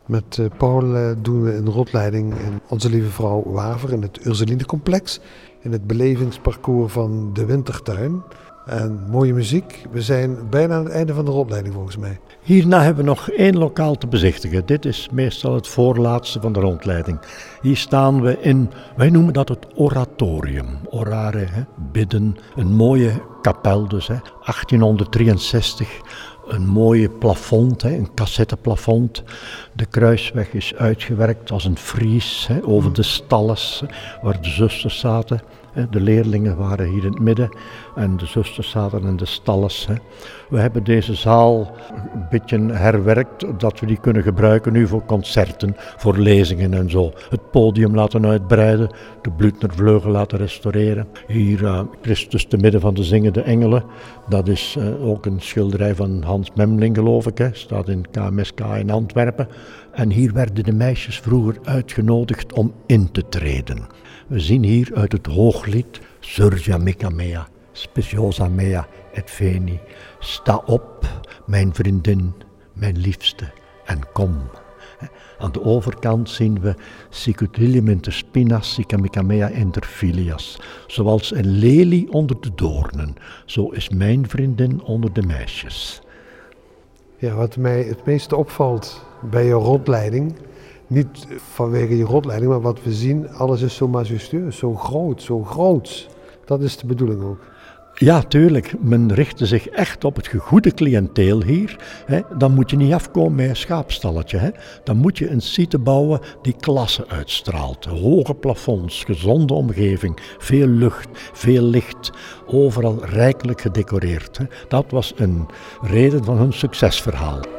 Met Paul doen we een rondleiding in Onze Lieve Vrouw Waver in het Ursulinecomplex. In het belevingsparcours van de Wintertuin. En mooie muziek. We zijn bijna aan het einde van de rondleiding volgens mij. Hierna hebben we nog 1 lokaal te bezichtigen. Dit is meestal het voorlaatste van de rondleiding. Hier staan we in, wij noemen dat het oratorium. Orare, bidden. Een mooie kapel dus, 1863. Een mooie plafond, een cassetteplafond. De kruisweg is uitgewerkt als een fries over de stalles waar de zusters zaten. De leerlingen waren hier in het midden en de zusters zaten in de stalles. We hebben deze zaal een beetje herwerkt, dat we die kunnen gebruiken nu voor concerten, voor lezingen en zo. Het podium laten uitbreiden, de Blüthnervleugel laten restaureren. Hier Christus te midden van de zingende engelen. Dat is ook een schilderij van Hans Memling, geloof ik. Staat in KMSK in Antwerpen. En hier werden de meisjes vroeger uitgenodigd om in te treden. We zien hier uit het Hooglied, Surgia mica mea, speciosa mea et veni. Sta op, mijn vriendin, mijn liefste, en kom. Aan de overkant zien we Sicutilium inter spinas, sica mica mea inter filias. Zoals een lelie onder de doornen, zo is mijn vriendin onder de meisjes. Ja, wat mij het meeste opvalt bij je rondleiding, niet vanwege je rondleiding, maar wat we zien, alles is zo majestueus, zo groots. Dat is de bedoeling ook. Ja, tuurlijk. Men richtte zich echt op het gegoede cliënteel hier. Dan moet je niet afkomen met een schaapstalletje. Dan moet je een site bouwen die klasse uitstraalt. Hoge plafonds, gezonde omgeving, veel lucht, veel licht. Overal rijkelijk gedecoreerd. Dat was een reden van hun succesverhaal.